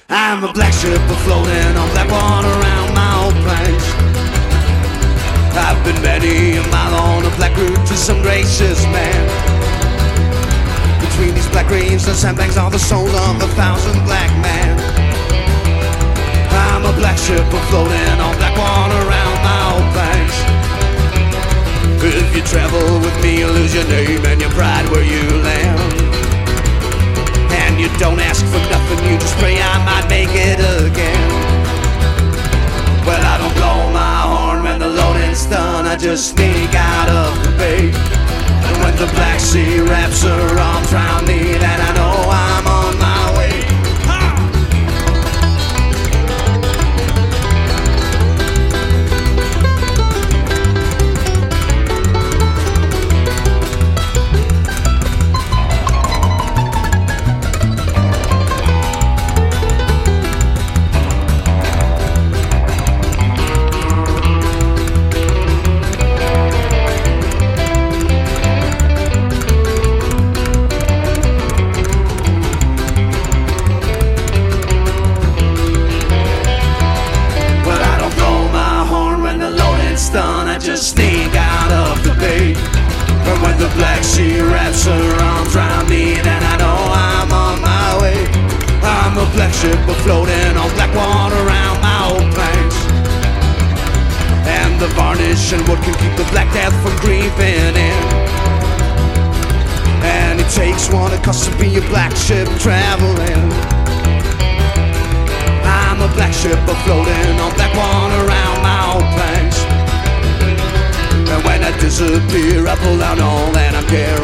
I'm a black ship floating on black water around my old planks. I've been many a mile on a black route to some gracious man. Between these black graves and sandbanks are the souls of 1,000 black men. I'm a black ship floating on black water around my old planks. If you travel with me, you lose your name and your pride where you land. And you don't ask for nothing, you just pray I might make it again. Well, I don't blow my horn when the loading's done, I just sneak out of the bay. And when the Black Sea wraps her arms round me, then I know I'm on my way. Done, I just sneak out of the bay. But when the Black Sea wraps her arms round me, then I know I'm on my way. I'm a black ship floating on black water around my old planks. And the varnish and wood can keep the Black Death from creeping in. And it takes one of us to be a black ship traveling. I'm a black ship floating on black water around my old planks. And when I disappear, I pull out all that I'm carrying.